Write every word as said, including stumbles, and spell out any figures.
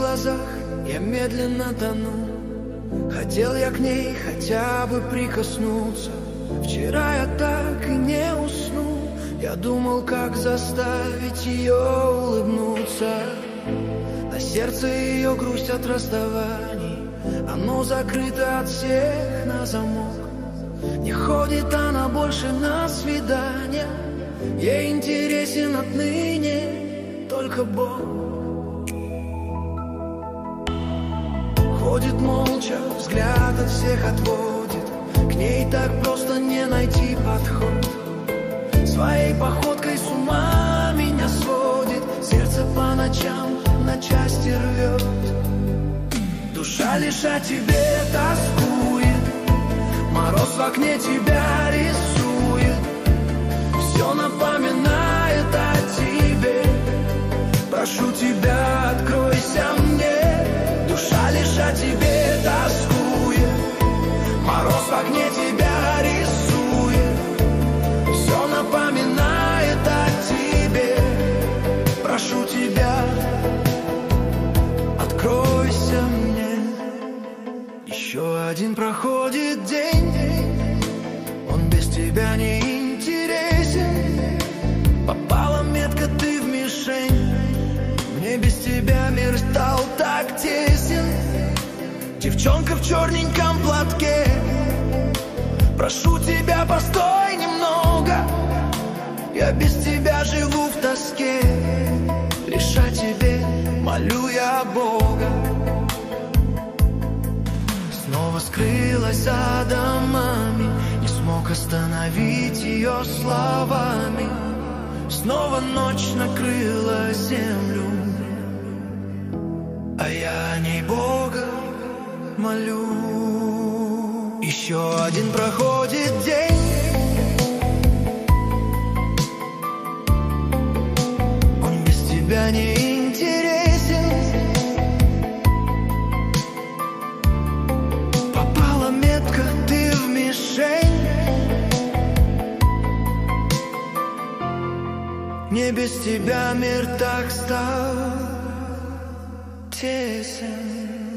глазах я медленно тону. Хотел я к ней хотя бы прикоснуться. Вчера я так и не уснул. Я думал, как заставить ее улыбнуться. На сердце ее грусть от расставаний. Оно закрыто от всех на замок. Не ходит она больше на свидания. Ей интересен отныне только Бог. Ходит молча, взгляд от всех отводит. К ней так просто не найти подход. Своей походкой с ума меня сводит. Сердце по ночам на части рвет. Душа лишь о тебе тоскует. Мороз в окне тебя рисует. Все напоминает о тебе. Прошу тебя, откройся мне. Душа лишь о тебе тоскует. Мороз в окне тебя рисует. Все напоминает о тебе. Прошу тебя, откройся мне. Еще один проходит день. Он без тебя не интересен. Попала метка, ты в мишень. Мне без тебя мир стал так тесен. Девчонка в черненьком платке. Прошу тебя, постой немного. Я без тебя живу в тоске. Лишь о тебе молю я Бога. Снова скрылась за домами. Не смог остановить ее словами. Снова ночь накрыла землю. А я о ней Бога молю. Еще один проходит день. Он без тебя не интересен. Попала метка, ты в мишень. Мне без тебя мир так стал тесен.